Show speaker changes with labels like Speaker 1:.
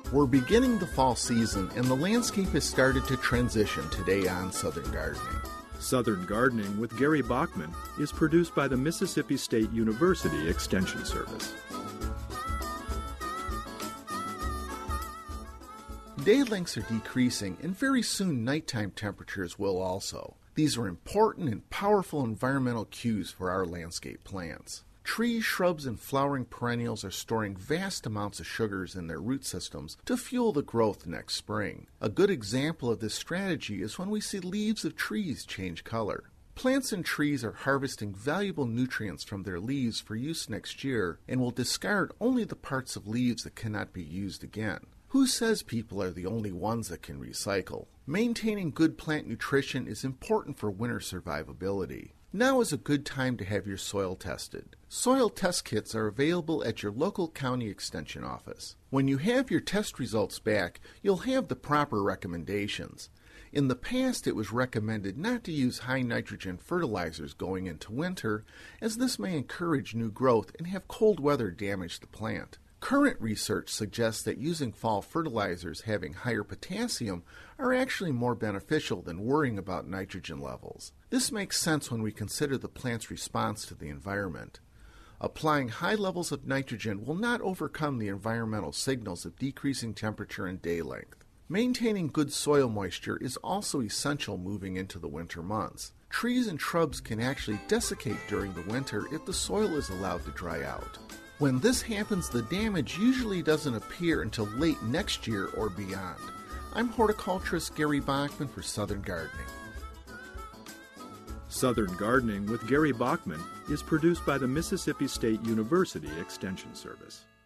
Speaker 1: We're beginning the fall season, and the landscape has started to transition today on Southern Gardening.
Speaker 2: Southern Gardening with Gary Bachman is produced by the Mississippi State University Extension Service.
Speaker 1: Day lengths are decreasing, and very soon nighttime temperatures will also. These are important and powerful environmental cues for our landscape plants. Trees, shrubs, and flowering perennials are storing vast amounts of sugars in their root systems to fuel the growth next spring. A good example of this strategy is when we see leaves of trees change color. Plants and trees are harvesting valuable nutrients from their leaves for use next year and will discard only the parts of leaves that cannot be used again. Who says people are the only ones that can recycle? Maintaining good plant nutrition is important for winter survivability. Now is a good time to have your soil tested. Soil test kits are available at your local county extension office. When you have your test results back, you'll have the proper recommendations. In the past, it was recommended not to use high nitrogen fertilizers going into winter, as this may encourage new growth and have cold weather damage the plant. Current research suggests that using fall fertilizers having higher potassium are actually more beneficial than worrying about nitrogen levels. This makes sense when we consider the plant's response to the environment. Applying high levels of nitrogen will not overcome the environmental signals of decreasing temperature and day length. Maintaining good soil moisture is also essential moving into the winter months. Trees and shrubs can actually desiccate during the winter if the soil is allowed to dry out. When this happens, the damage usually doesn't appear until late next year or beyond. I'm horticulturist Gary Bachman for Southern Gardening.
Speaker 2: Southern Gardening with Gary Bachman is produced by the Mississippi State University Extension Service.